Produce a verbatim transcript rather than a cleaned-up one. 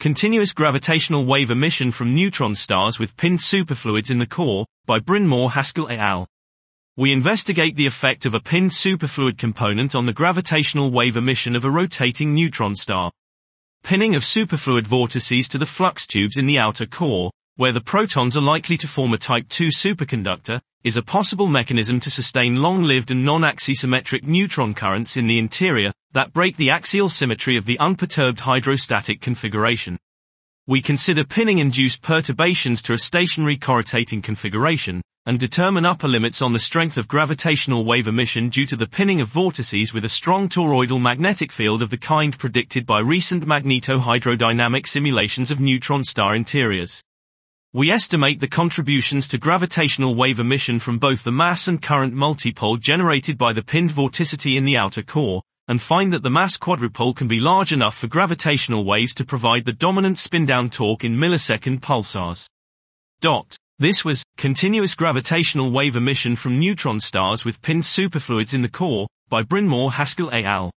Continuous Gravitational Wave Emission from Neutron Stars with Pinned Superfluids in the Core, by Bryn Mawr Haskell et al. We investigate the effect of a pinned superfluid component on the gravitational wave emission of a rotating neutron star. Pinning of superfluid vortices to the flux tubes in the outer core, where the protons are likely to form a type two superconductor, is a possible mechanism to sustain long-lived and non-axisymmetric neutron currents in the interior that break the axial symmetry of the unperturbed hydrostatic configuration. We consider pinning-induced perturbations to a stationary corrotating configuration, and determine upper limits on the strength of gravitational wave emission due to the pinning of vortices with a strong toroidal magnetic field of the kind predicted by recent magnetohydrodynamic simulations of neutron star interiors. We estimate the contributions to gravitational wave emission from both the mass and current multipole generated by the pinned vorticity in the outer core, and find that the mass quadrupole can be large enough for gravitational waves to provide the dominant spin-down torque in millisecond pulsars. Dot. This was Continuous Gravitational Wave Emission from Neutron Stars with Pinned Superfluids in the Core, by Bryn Mawr Haskell et al.